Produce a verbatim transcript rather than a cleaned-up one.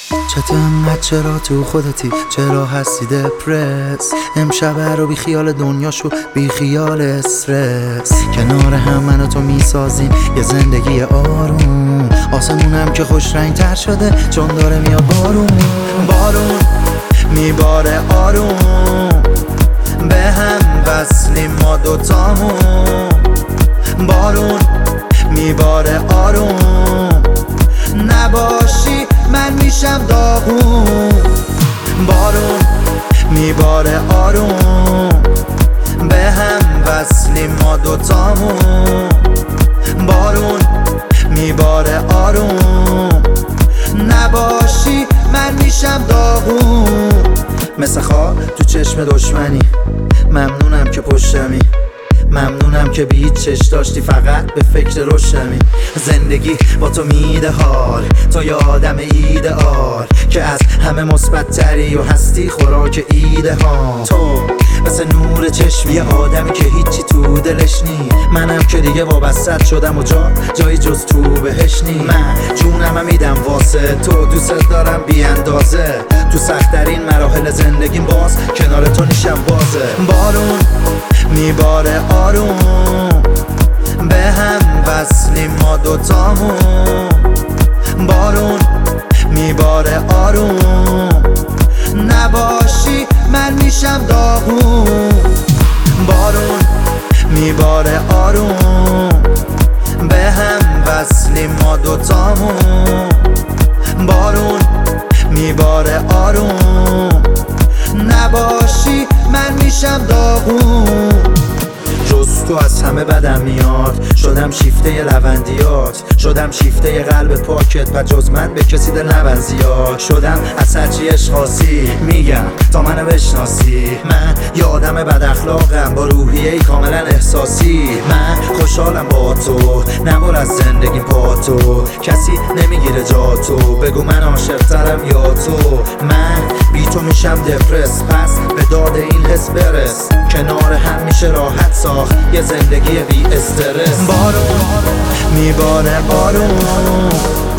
چطور انقدر چرا تو خودتی؟ چرا هستی دپرس؟ امشب رو بی خیال دنیا شو، بی خیال استرس. کنار هم من و تو میسازیم یه زندگی آروم، آسمونم که خوش رنگ تر شده چون داره میاد بارون. بارون میباره آروم، به هم وصلیم ما دوتامون. بارون میباره آروم، نباشی من میشم داغون. بارون میباره آروم، به هم وصلیم ما دوتامون. بارون میباره آروم، نباشی من میشم داغون. مثل خواب تو چشم دشمنی، ممنونم که پشتمی، ممنونم که بی هیچ چش داشتی فقط به فکر روشنمی. زندگی با تو میده حال، تو یه آدم ایدئال که از همه مثبت تری و هستی خوراک ایده ها. تو مثل نور چشمی، یه آدمی که هیچی تو دلش نی. منم که دیگه وابستت شدم و جا جایی جز تو بهش نی. من جونم میدم واسه تو، دوست دارم بی اندازه. تو سخت‌ترین مراحل زندگیم باز کنار تو نیشم بازه. بارون میباره آروم، به هم وصلیم ما دوتامون. بارون میباره آروم، نباشی من میشم داغون. بارون میباره آروم، به هم وصلیم ما دوتامون. بارون میباره آروم، نباشی من میشم داغون. جز تو از همه بدم میاد، شدم شیفته ی لوندیات، شدم شیفته ی قلب پاکت و جز من به کسی دل نبند زیاد. شدم از هرچی عشقاسی میگم تا منو بشناسی. من یه آدم بد اخلاقم با روحیه ای کاملا احساسی. من خوشحالم با تو، نبر از زندگی پا تو. کسی نمیگیره جا تو، بگو من عاشق‌ترم یا تو. من بی تو میشم دپرس، پس به داد این حس برس. کنار هم میشه راحت ساخت یه زندگی بی استرس. بارون میباره آروم،